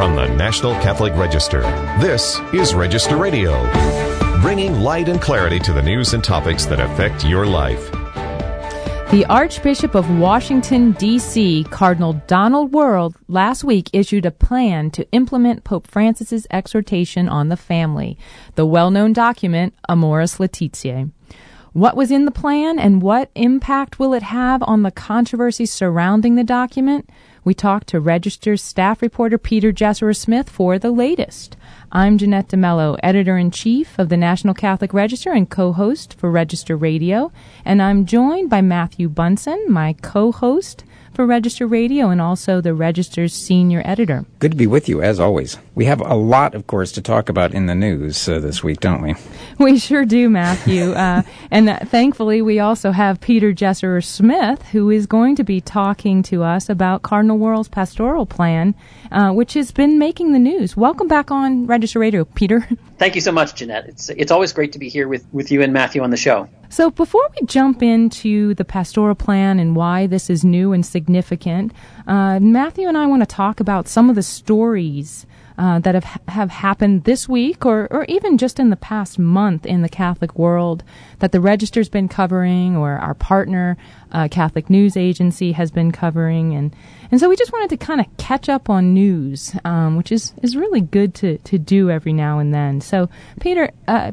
From the National Catholic Register, this is Register Radio, bringing light and clarity to the news and topics that affect your life. The Archbishop of Washington, D.C., Cardinal Donald Wuerl, last week issued a plan to implement Pope Francis's exhortation on the family, the well-known document Amoris Laetitia. What was in the plan and what impact will it have on the controversy surrounding the document? We talked to Register's staff reporter Peter Jeserer-Smith for the latest. I'm Jeanette DeMello, Editor-in-Chief of the National Catholic Register and co-host for Register Radio. And I'm joined by Matthew Bunson, my co-host for Register Radio and also the Register's senior editor. Good to be with you, as always. We have a lot, of course, to talk about in the news this week, don't we? We sure do, Matthew. Thankfully, we also have Peter Jeserer-Smith, who is going to be talking to us about Cardinal Wuerl's pastoral plan, which has been making the news. Welcome back on Register Radio, Peter. Thank you so much, Jeanette. It's always great to be here with you and Matthew on the show. So before we jump into the pastoral plan and why this is new and significant, Matthew and I want to talk about some of the stories that have happened this week or even just in the past month in the Catholic world that the Register's been covering or our partner, Catholic News Agency, has been covering. And so we just wanted to kind of catch up on news, which is really good to do every now and then. So, Peter,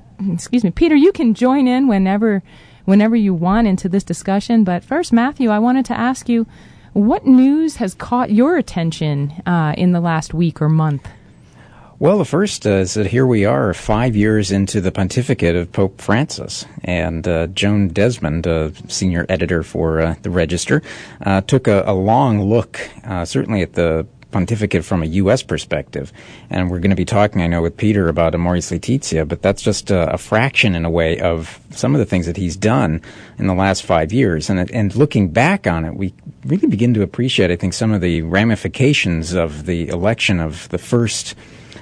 you can join in whenever you want into this discussion. But first, Matthew, I wanted to ask you, what news has caught your attention in the last week or month? Well, the first is that here we are 5 years into the pontificate of Pope Francis, and Joan Desmond, senior editor for the Register, took a long look, certainly at the pontificate from a U.S. perspective. And we're going to be talking, I know, with Peter about Amoris Laetitia, but that's just a fraction, in a way, of some of the things that he's done in the last 5 years. And looking back on it, we really begin to appreciate, I think, some of the ramifications of the election of the first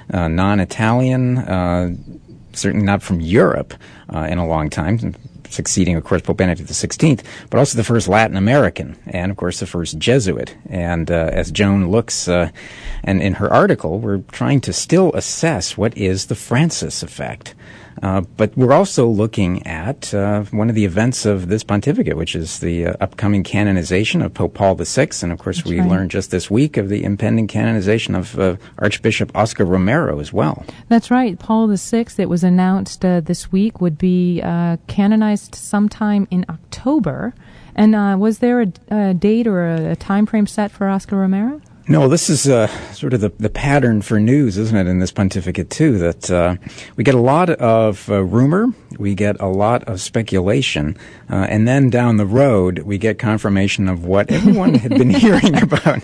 non-Italian, certainly not from Europe, in a long time, succeeding, of course, Pope Benedict XVI, but also the first Latin American, and, of course, the first Jesuit. And as Joan looks, and in her article, we're trying to still assess what is the Francis effect. But we're also looking at one of the events of this pontificate, which is the upcoming canonization of Pope Paul VI. And, of course, we learned just this week of the impending canonization of Archbishop Oscar Romero as well. That's right. Paul VI, it was announced this week, would be canonized sometime in October. And was there a date or a time frame set for Oscar Romero? No, this is sort of the pattern for news, isn't it, in this pontificate, too, that we get a lot of rumor, we get a lot of speculation, and then down the road we get confirmation of what everyone had been hearing about.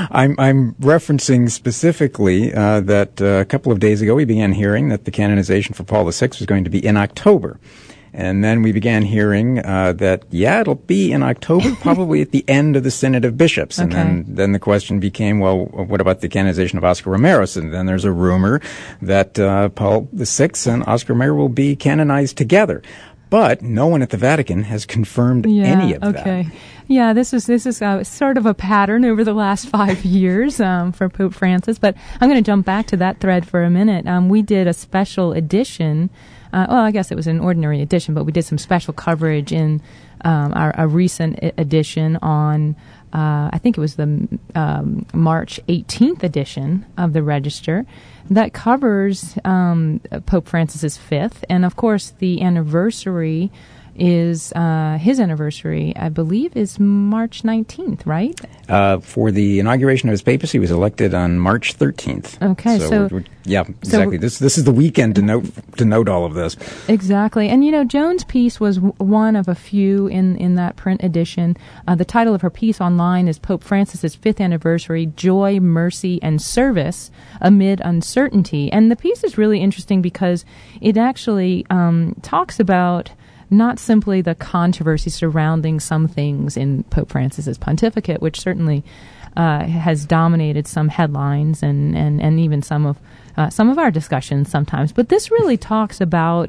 I'm referencing specifically that a couple of days ago we began hearing that the canonization for Paul VI was going to be in October. And then we began hearing that, it'll be in October, probably at the end of the Synod of Bishops. And then the question became, well, what about the canonization of Oscar Romero? And then there's a rumor that Paul VI and Oscar Romero will be canonized together. But no one at the Vatican has confirmed any of that. Yeah, this is sort of a pattern over the last 5 years for Pope Francis. But I'm going to jump back to that thread for a minute. We did a special edition. I guess it was an ordinary edition, but we did some special coverage in our recent edition on, I think it was the March 18th edition of the Register, that covers Pope Francis's fifth, and of course the anniversary is his anniversary, I believe, is March 19th, right? For the inauguration of his papacy, he was elected on March 13th. Okay, so exactly. This is the weekend to note all of this. Exactly, and Joan's piece was one of a few in that print edition. The title of her piece online is "Pope Francis's Fifth Anniversary: Joy, Mercy, and Service Amid Uncertainty," and the piece is really interesting because it actually talks about not simply the controversy surrounding some things in Pope Francis's pontificate, which certainly has dominated some headlines and even some of our discussions sometimes. But this really talks about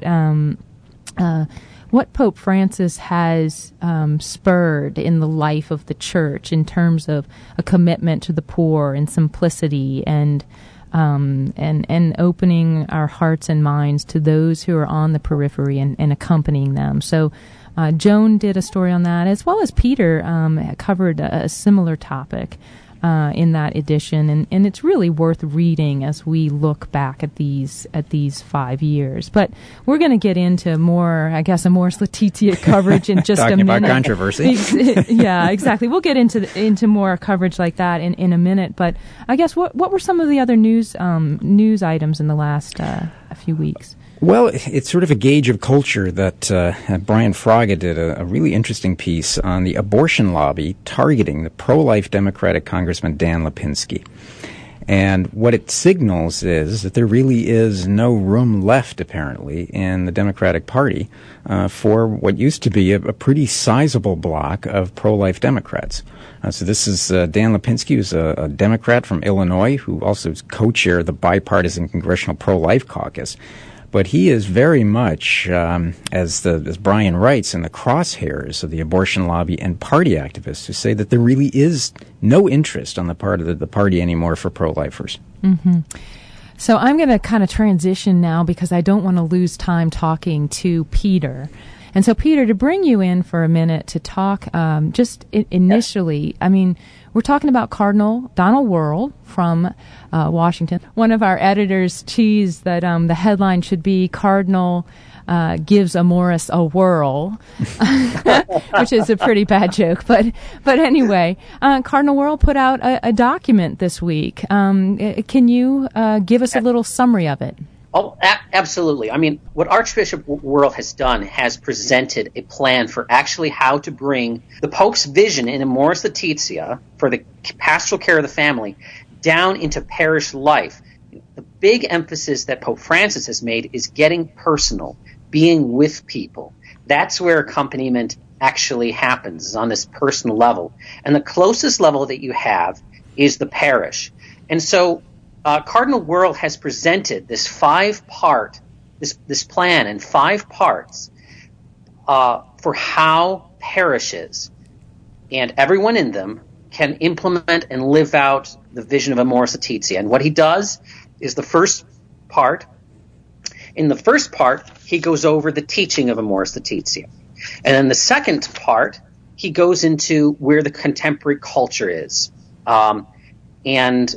what Pope Francis has spurred in the life of the Church in terms of a commitment to the poor and simplicity and and opening our hearts and minds to those who are on the periphery and accompanying them. So Joan did a story on that, as well as Peter covered a similar topic in that edition, and it's really worth reading as we look back at these 5 years. But we're going to get into more, I guess, Amoris Laetitia coverage in just a minute. Talking about controversy. Yeah, exactly. We'll get into more coverage like that in a minute. But I guess what were some of the other news items in the last few weeks? Well, it's sort of a gauge of culture that Brian Fraga did a really interesting piece on the abortion lobby targeting the pro-life Democratic Congressman Dan Lipinski. And what it signals is that there really is no room left, apparently, in the Democratic Party for what used to be a pretty sizable block of pro-life Democrats. So this is Dan Lipinski, who's a Democrat from Illinois, who also is co-chair of the bipartisan Congressional Pro-Life Caucus. But he is very much, as Brian writes, in the crosshairs of the abortion lobby and party activists who say that there really is no interest on the part of the party anymore for pro-lifers. Mm-hmm. So I'm going to kind of transition now because I don't want to lose time talking to Peter. And so, Peter, to bring you in for a minute to talk just initially, I mean, we're talking about Cardinal Donald Wuerl from Washington. One of our editors teased that the headline should be Cardinal gives Amoris a whirl, which is a pretty bad joke. But anyway, Cardinal Wuerl put out a document this week. Can you give us a little summary of it? Oh, absolutely. I mean, what Archbishop Wuerl has done has presented a plan for actually how to bring the Pope's vision in Amoris Laetitia for the pastoral care of the family down into parish life. The big emphasis that Pope Francis has made is getting personal, being with people. That's where accompaniment actually happens, is on this personal level. And the closest level that you have is the parish. And so Cardinal Wuerl has presented this 5-part, this plan in 5 parts for how parishes and everyone in them can implement and live out the vision of Amoris Laetitia. And what he does is the first part. In the first part, he goes over the teaching of Amoris Laetitia. And in the second part, he goes into where the contemporary culture is. And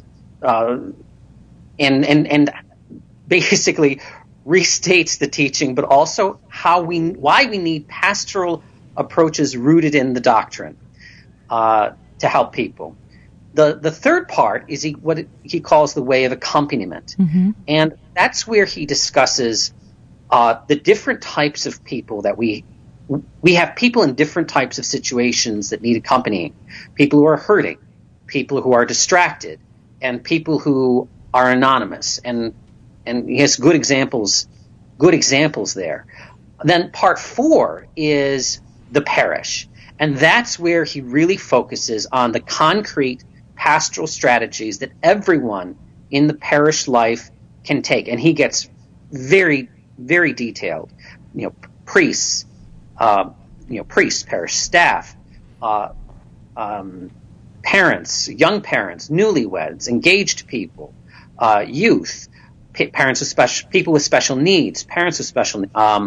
basically restates the teaching, but also why we need pastoral approaches rooted in the doctrine to help people. The third part is what he calls the way of accompaniment, mm-hmm. and that's where he discusses the different types of people that we have. People in different types of situations that need accompanying. People who are hurting, people who are distracted, and people who are anonymous, and he has good examples there. Then part 4 is the parish, and that's where he really focuses on the concrete pastoral strategies that everyone in the parish life can take, and he gets very, very detailed. Priests, parish staff, parents, young parents, newlyweds, engaged people, youth, parents with people with special needs, parents with special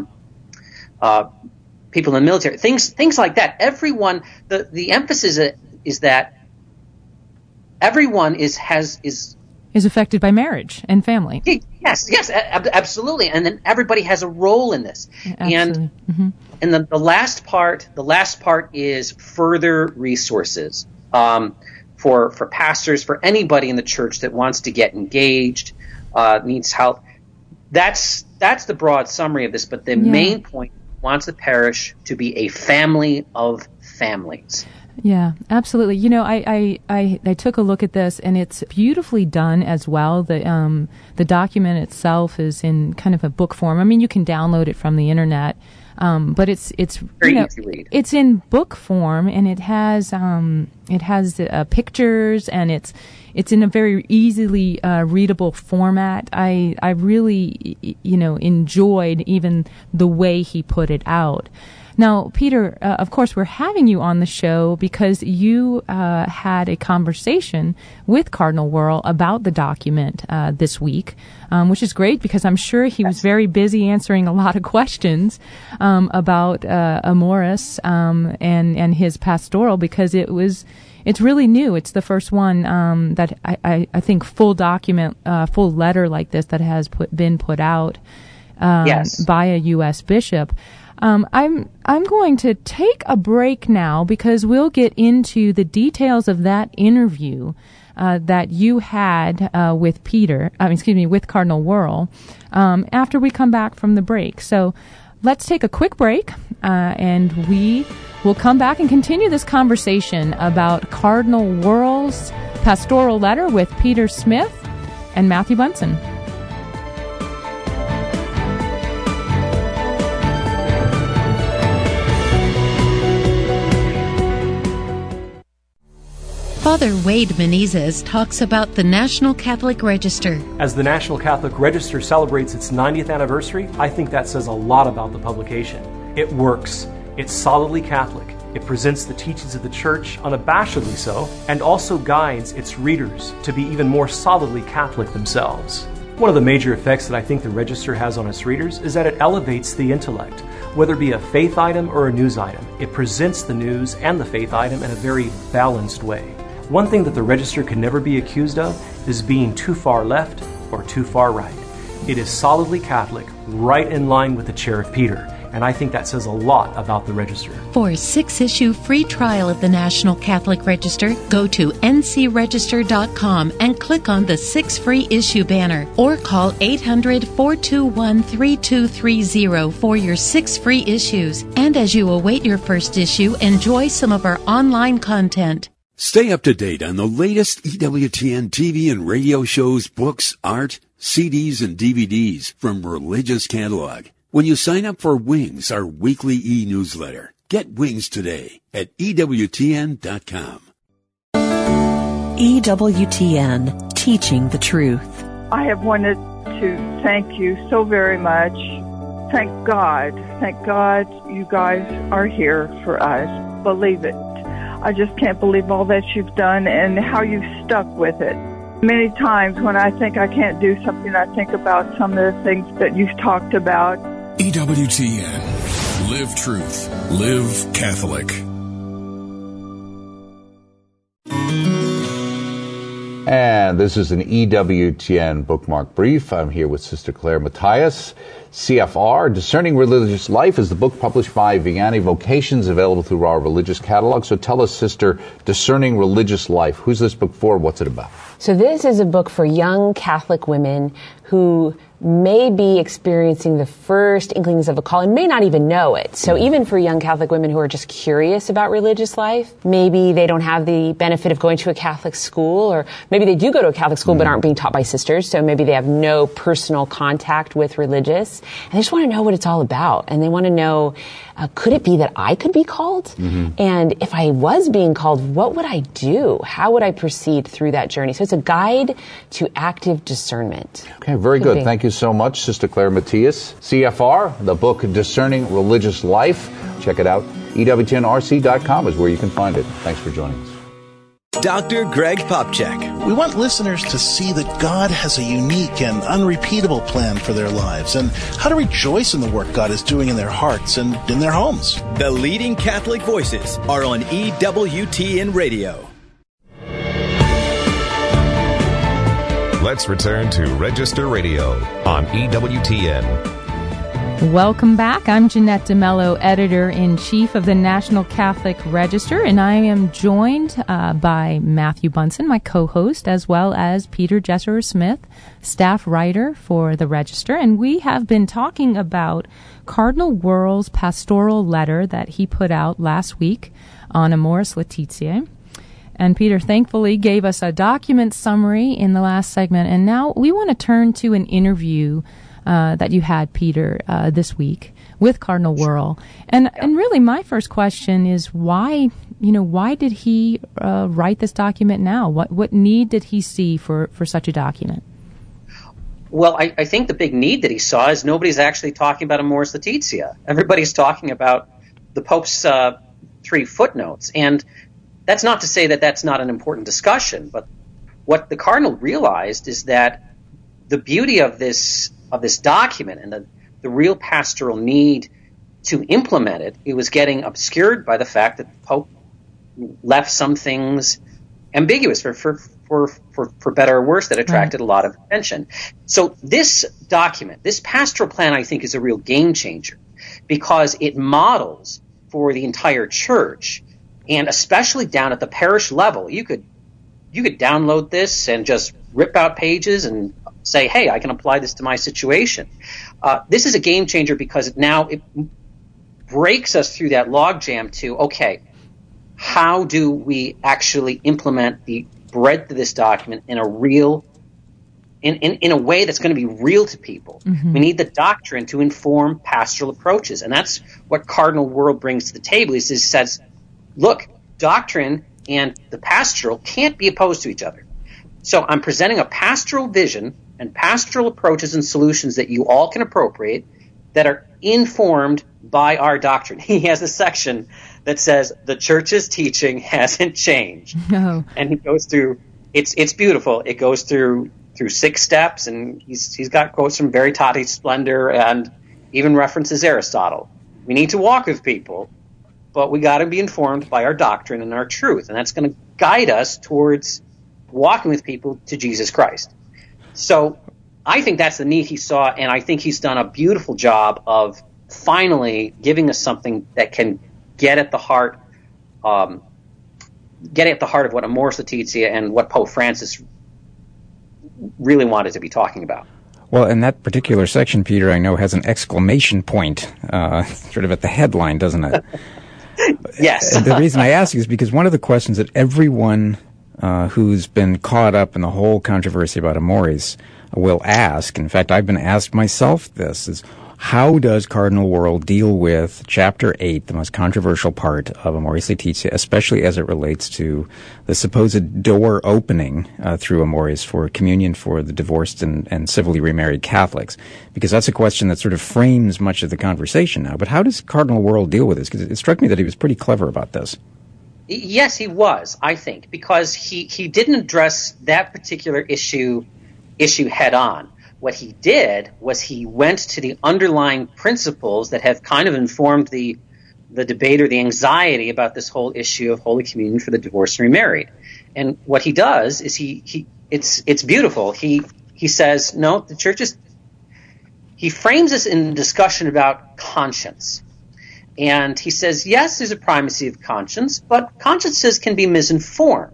people in the military, things like that. Everyone, the emphasis is that everyone is affected by marriage and family. Yes, absolutely. And then everybody has a role in this. Absolutely. And the last part is further resources. For pastors, for anybody in the church that wants to get engaged, needs help. That's the broad summary of this, but the main point wants the parish to be a family of families. Yeah, absolutely. I took a look at this, and it's beautifully done as well. The document itself is in kind of a book form. I mean, you can download it from the internet. But it's very easy to read. It's in book form, and it has pictures, and it's in a very easily readable format. I really enjoyed even the way he put it out. Now, Peter, of course, we're having you on the show because you had a conversation with Cardinal Wuerl about the document this week, which is great because I'm sure he was very busy answering a lot of questions about Amoris and his pastoral, because it's really new. It's the first one that I think full document, full letter like this that has been put out by a U.S. bishop. I'm going to take a break now because we'll get into the details of that interview that you had with with Cardinal Wuerl after we come back from the break. So let's take a quick break, and we will come back and continue this conversation about Cardinal Wuerl's pastoral letter with Peter Smith and Matthew Bunson. Father Wade Menezes talks about the National Catholic Register. As the National Catholic Register celebrates its 90th anniversary, I think that says a lot about the publication. It works. It's solidly Catholic. It presents the teachings of the Church, unabashedly so, and also guides its readers to be even more solidly Catholic themselves. One of the major effects that I think the Register has on its readers is that it elevates the intellect. Whether it be a faith item or a news item, it presents the news and the faith item in a very balanced way. One thing that the Register can never be accused of is being too far left or too far right. It is solidly Catholic, right in line with the Chair of Peter, and I think that says a lot about the Register. For a 6-issue free trial of the National Catholic Register, go to ncregister.com and click on the 6 free issue banner, or call 800-421-3230 for your 6 free issues. And as you await your first issue, enjoy some of our online content. Stay up to date on the latest EWTN TV and radio shows, books, art, CDs, and DVDs from Religious Catalog when you sign up for Wings, our weekly e-newsletter. Get Wings today at EWTN.com. EWTN, teaching the truth. I have wanted to thank you so very much. Thank God you guys are here for us. Believe it. I just can't believe all that you've done and how you've stuck with it. Many times when I think I can't do something, I think about some of the things that you've talked about. EWTN. Live truth. Live Catholic. And this is an EWTN bookmark brief. I'm here with Sister Claire Matthias. CFR, Discerning Religious Life, is the book published by Vianney Vocations, available through our religious catalog. So tell us, Sister, Discerning Religious Life. Who's this book for? What's it about? So this is a book for young Catholic women who may be experiencing the first inklings of a call and may not even know it. So even for young Catholic women who are just curious about religious life, maybe they don't have the benefit of going to a Catholic school, or maybe they do go to a Catholic school but aren't being taught by sisters, so maybe they have no personal contact with religious, and they just want to know what it's all about. And they want to know, could it be that I could be called? And if I was being called, what would I do? How would I proceed through that journey? So it's a guide to active discernment. Okay, very good. Thank you so much, Sister Claire Matthias. CFR, the book Discerning Religious Life. Check it out. EWTNRC.com is where you can find it. Thanks for joining us. Dr. Greg Popcak. We want listeners to see that God has a unique and unrepeatable plan for their lives and how to rejoice in the work God is doing in their hearts and in their homes. The leading Catholic voices are on EWTN Radio. Let's return to Register Radio on EWTN. Welcome back. I'm Jeanette DeMello, Editor-in-Chief of the National Catholic Register, and I am joined by Matthew Bunson, my co-host, as well as Peter Jesserer Smith, staff writer for the Register, and we have been talking about Cardinal Wuerl's pastoral letter that he put out last week on Amoris Laetitia. And Peter thankfully gave us a document summary in the last segment, and now we want to turn to an interview that you had, Peter, this week with Cardinal Wuerl. And really my first question is why did he write this document now? What need did he see for such a document? Well, I think the big need that he saw is nobody's actually talking about Amoris Laetitia. Everybody's talking about the Pope's 3 footnotes. And that's not to say that that's not an important discussion, but what the Cardinal realized is that the beauty of this document and the real pastoral need to implement it was getting obscured by the fact that the Pope left some things ambiguous for better or worse, that attracted a lot of attention. So this document, this pastoral plan, I think is a real game changer because it models for the entire church, and especially down at the parish level. You could download this and just rip out pages and say, hey, I can apply this to my situation. This is a game changer because it breaks us through that logjam to, okay, how do we actually implement the breadth of this document in a real, in a way that's going to be real to people? Mm-hmm. We need the doctrine to inform pastoral approaches, and that's what Cardinal Wuerl brings to the table. He says, look, doctrine and the pastoral can't be opposed to each other. So I'm presenting a pastoral vision and pastoral approaches and solutions that you all can appropriate that are informed by our doctrine. He has a section that says the church's teaching hasn't changed. No. And he goes through, it's beautiful. It goes through 6 steps, and he's got quotes from Veritatis Splendor and even references Aristotle. We need to walk with people, but we got to be informed by our doctrine and our truth, and that's going to guide us towards walking with people to Jesus Christ. So I think that's the need he saw, and I think he's done a beautiful job of finally giving us something that can get at the heart of what Amoris Laetitia and what Pope Francis really wanted to be talking about. Well, and that particular section, Peter, I know has an exclamation point sort of at the headline, doesn't it? Yes. And the reason I ask is because one of the questions that everyone who's been caught up in the whole controversy about Amoris will ask, in fact, I've been asked myself this, is how does Cardinal Wuerl deal with Chapter 8, the most controversial part of Amoris Laetitia, especially as it relates to the supposed door opening through Amoris for communion for the divorced and civilly remarried Catholics? Because that's a question that sort of frames much of the conversation now. But how does Cardinal Wuerl deal with this? Because it struck me that he was pretty clever about this. Yes, he was, I think, because he didn't address that particular issue head on. What he did was he went to the underlying principles that have kind of informed the debate or the anxiety about this whole issue of Holy Communion for the divorced and remarried. And what he does is it's beautiful. He says, no, the church is, he frames this in a discussion about conscience. And he says, yes, there's a primacy of conscience, but consciences can be misinformed.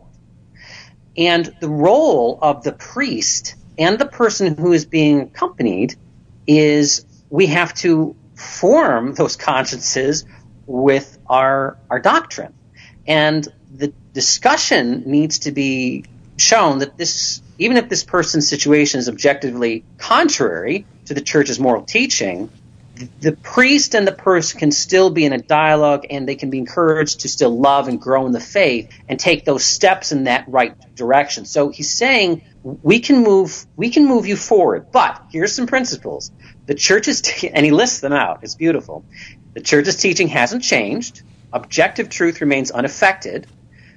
And the role of the priest and the person who is being accompanied is we have to form those consciences with our doctrine. And the discussion needs to be shown that this, even if this person's situation is objectively contrary to the church's moral teaching, the priest and the person can still be in a dialogue, and they can be encouraged to still love and grow in the faith and take those steps in that right direction. So he's saying we can move you forward, but here's some principles. The church's and he lists them out. It's beautiful. The church's teaching hasn't changed. Objective truth remains unaffected.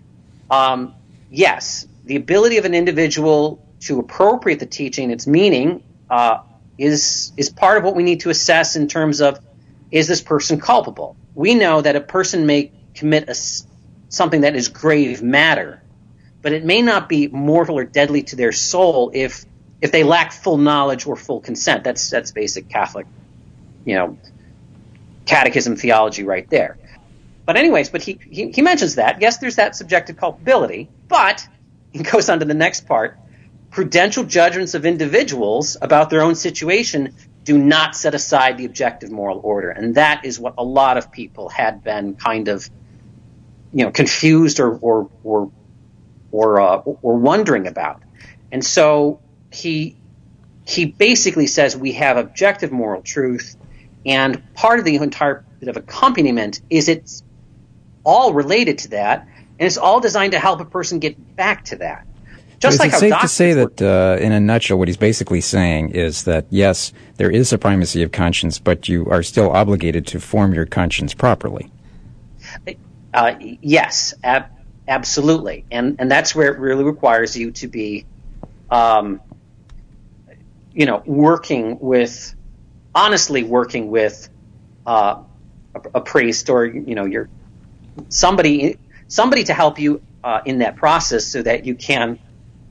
Yes, the ability of an individual to appropriate the teaching, its meaning, is part of what we need to assess in terms of, is this person culpable? We know that a person may commit something that is grave matter, but it may not be mortal or deadly to their soul if they lack full knowledge or full consent. That's basic Catholic, catechism theology right there. But anyways, but he mentions that. Yes, there's that subjective culpability, but he goes on to the next part. Prudential judgments of individuals about their own situation do not set aside the objective moral order. And that is what a lot of people had been kind of, confused or wondering about. And so he basically says we have objective moral truth, and part of the entire bit of accompaniment is it's all related to that, and it's all designed to help a person get back to that. Just like how safe to say that, in a nutshell, what he's basically saying is that, yes, there is a primacy of conscience, but you are still obligated to form your conscience properly. Yes, absolutely, and that's where it really requires you to be, working with a priest or your somebody to help you in that process, so that you can,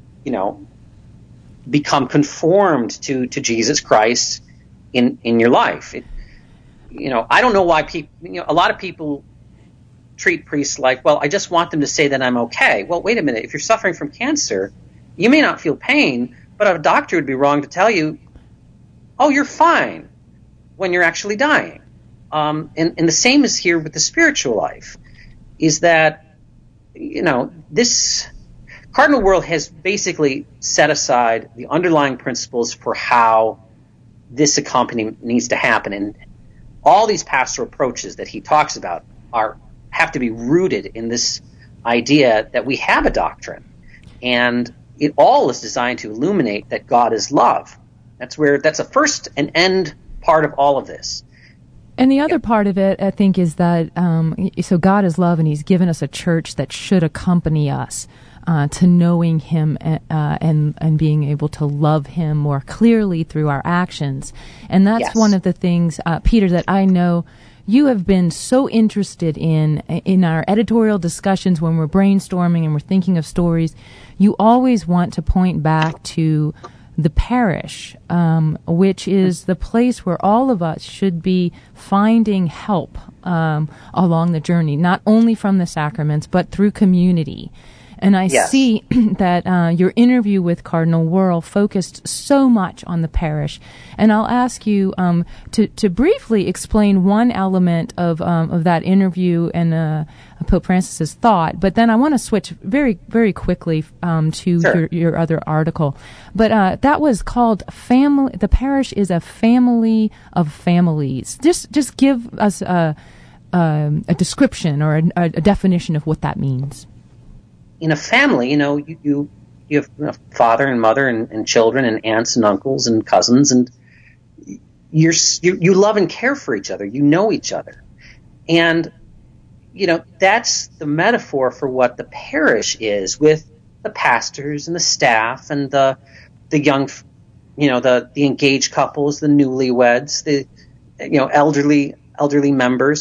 become conformed to Jesus Christ in your life. I don't know why people, a lot of people treat priests like, well, I just want them to say that I'm okay. Well, wait a minute. If you're suffering from cancer, you may not feel pain, but a doctor would be wrong to tell you, oh, you're fine, when you're actually dying. And the same is here with the spiritual life, is that, this Cardinal Wuerl has basically set aside the underlying principles for how this accompaniment needs to happen. And all these pastoral approaches that he talks about have to be rooted in this idea that we have a doctrine, and it all is designed to illuminate that God is love. That's a first and end part of all of this. And the other part of it, I think, is that so God is love, and He's given us a church that should accompany us to knowing Him and being able to love Him more clearly through our actions. And that's one of the things, Peter, that I know you have been so interested in our editorial discussions when we're brainstorming and we're thinking of stories. You always want to point back to the parish, which is the place where all of us should be finding help along the journey, not only from the sacraments, but through community. And I see that your interview with Cardinal Wuerl focused so much on the parish. And I'll ask you to briefly explain one element of that interview and Pope Francis's thought. But then I want to switch very, very quickly to your other article. But that was called "Family." The parish is a family of families. Just give us a description or a definition of what that means. In a family, you have a father and mother and children and aunts and uncles and cousins, and you love and care for each other. You know each other, and that's the metaphor for what the parish is, with the pastors and the staff and the young, the engaged couples, the newlyweds, the elderly members.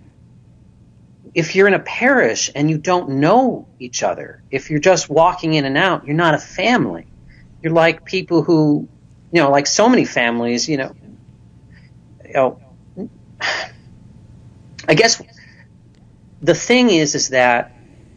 If you're in a parish and you don't know each other, if you're just walking in and out, you're not a family. You're like people who, like so many families, I guess the thing is that,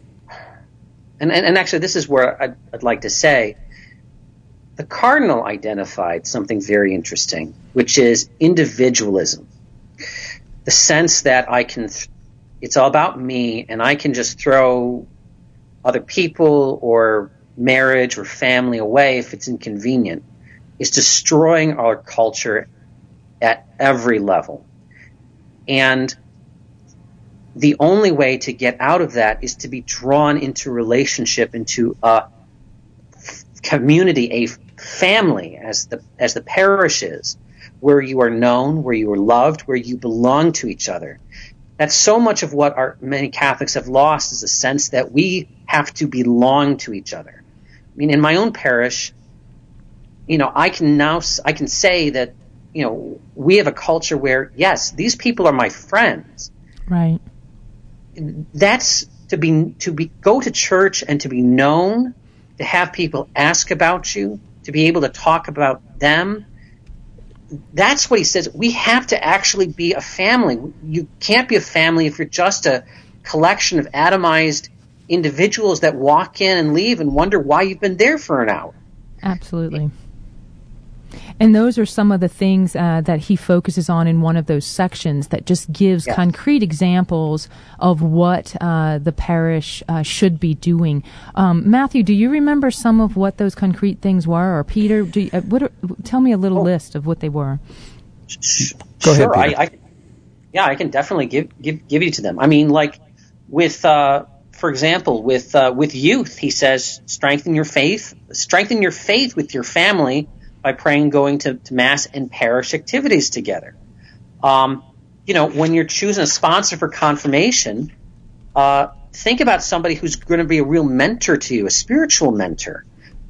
and actually this is where I'd like to say, the Cardinal identified something very interesting, which is individualism. The sense that it's all about me, and I can just throw other people or marriage or family away if it's inconvenient, is destroying our culture at every level. And the only way to get out of that is to be drawn into relationship, into a community, a family, as the parish is, where you are known, where you are loved, where you belong to each other. That's so much of what many Catholics have lost, is a sense that we have to belong to each other. I mean, in my own parish, I can say that, we have a culture where, yes, these people are my friends. Right. That's to go to church and to be known, to have people ask about you, to be able to talk about them. That's what he says. We have to actually be a family. You can't be a family if you're just a collection of atomized individuals that walk in and leave and wonder why you've been there for an hour. Absolutely. And those are some of the things that he focuses on in one of those sections that just gives concrete examples of what the parish should be doing. Matthew, do you remember some of what those concrete things were? Or Peter, tell me a little list of what they were. Go ahead, Peter. I can definitely give you to them. I mean, like with, for example, with youth, he says, strengthen your faith with your family by praying, going to Mass and parish activities together. When you're choosing a sponsor for confirmation, think about somebody who's going to be a real mentor to you, a spiritual mentor.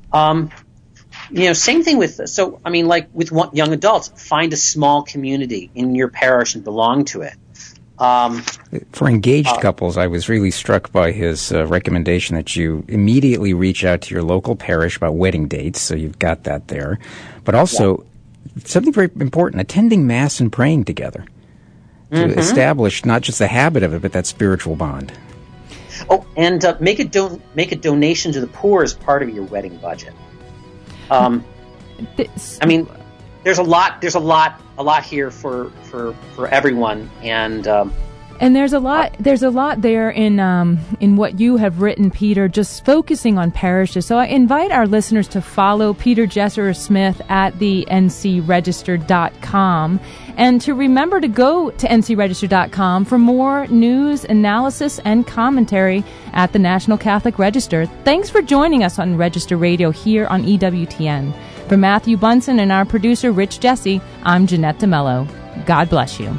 Same thing with young adults, find a small community in your parish and belong to it. For engaged couples, I was really struck by his recommendation that you immediately reach out to your local parish about wedding dates, so you've got that there. But also, something very important, attending Mass and praying together to establish not just the habit of it, but that spiritual bond. Oh, and make a donation to the poor as part of your wedding budget. There's a lot here for everyone, and there's a lot there in what you have written, Peter, just focusing on parishes. So I invite our listeners to follow Peter Jesserer Smith at the ncregister.com, and to remember to go to ncregister.com for more news, analysis, and commentary at the National Catholic Register. Thanks for joining us on Register Radio here on EWTN. For Matthew Bunson and our producer, Rich Jesse, I'm Jeanette DeMello. God bless you.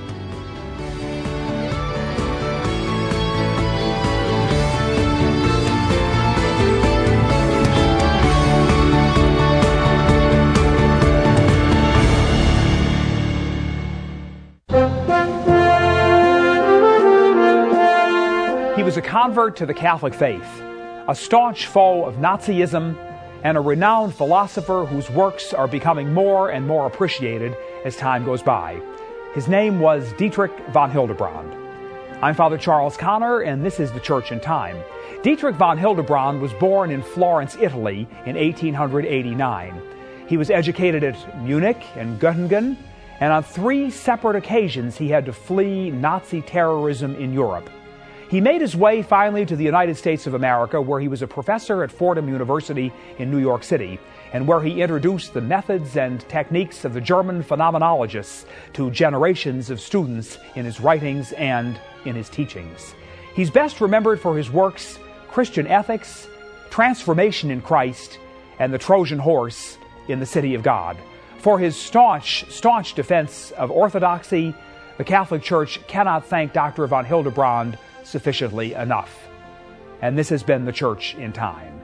He was a convert to the Catholic faith, a staunch foe of Nazism, and a renowned philosopher whose works are becoming more and more appreciated as time goes by. His name was Dietrich von Hildebrand. I'm Father Charles Connor, and this is The Church in Time. Dietrich von Hildebrand was born in Florence, Italy in 1889. He was educated at Munich and Göttingen, and on 3 separate occasions he had to flee Nazi terrorism in Europe. He made his way finally to the United States of America, where he was a professor at Fordham University in New York City, and where he introduced the methods and techniques of the German phenomenologists to generations of students in his writings and in his teachings. He's best remembered for his works Christian Ethics, Transformation in Christ, and The Trojan Horse in the City of God. For his staunch defense of orthodoxy, the Catholic Church cannot thank Dr. von Hildebrand sufficiently enough. And this has been The Church in Time.